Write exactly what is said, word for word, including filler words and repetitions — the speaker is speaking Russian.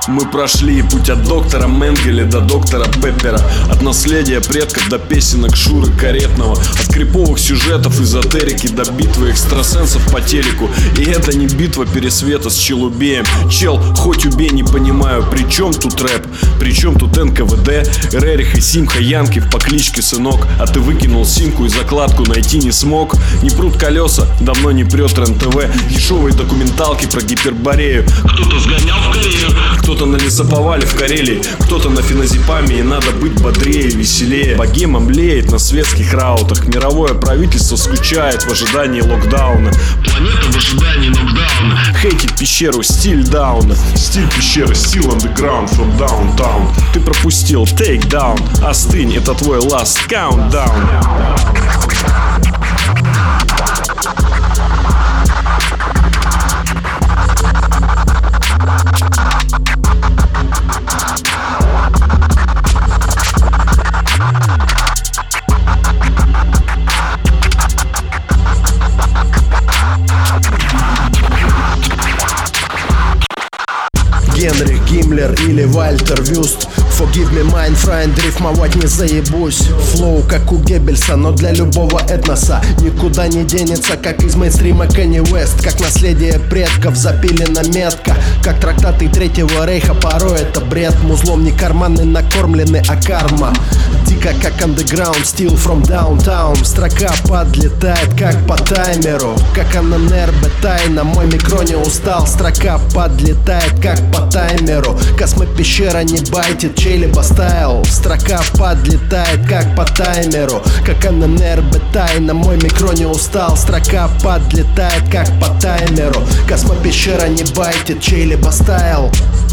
Мы прошли путь от доктора Менгеля до доктора Пеппера, от наследия предков до песенок Шуры Каретного, от криповых сюжетов эзотерики до битвы экстрасенсов по телеку. И это не битва Пересвета с Челубеем. Чел, хоть убей, не понимаю, при чем тут рэп, при чем тут эн ка вэ дэ, Рерих и Симха Янкив по кличке Сынок. А ты выкинул симку и закладку найти не смог. Не прут колеса, давно не прет эр эн тэ вэ. Дешевые документалки про Гиперборею. Кто-то сгонял в Корею, кто-то на лесоповале в Карелии, кто-то на феназепаме, и надо быть бодрее, веселее. Богема млеет на светских раутах, мировое правительство скучает в ожидании локдауна. Планета в ожидании нокдауна. Хейтит пещеру, стиль дауна. Стиль пещеры, стиль underground from downtown. Ты пропустил take down, остынь, это твой last countdown. Генрих Гиммлер или Вальтер Вюст. Forgive me, mein Freund, рифмовать не заебусь. Флоу как у Геббельса, но для любого этноса никуда не денется, как из мейнстрима Кенни Уэст. Как наследие предков запилена метка, как трактаты Третьего Рейха, порой это бред. Музлом не карманы накормлены, а карма дико как underground, стил from downtown. Строка подлетает как по таймеру, как АННРБ тайна, мой микро не устал. Строка подлетает как по таймеру, космопещера не байтит, чей-либо стайл. Строка подлетает как по таймеру, как АННРБ тайна, мой микро не устал. Строка подлетает как по таймеру, космопещера не байтит, чей-либо стайл.